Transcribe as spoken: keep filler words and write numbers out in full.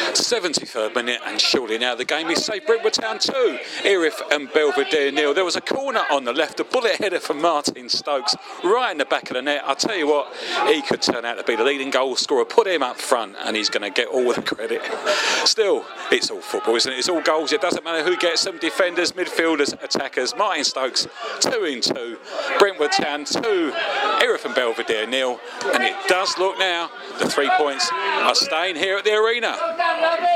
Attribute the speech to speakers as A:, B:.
A: seventy-third minute, and surely now the game is safe. Brentwood Town two, Erith and Belvedere nil. There was a corner on the left, a bullet header from Martin Stokes right in the back of the net. I'll tell you what, he could turn out to be the leading goal scorer. Put him up front and he's going to get all the credit. Still, it's all football, isn't it? It's all goals. It doesn't matter who gets them. Defenders, midfielders, attackers. Martin Stokes, two in two. Brentwood Town two, Erith and Belvedere nil. And it does look now, the three points are staying here at the arena.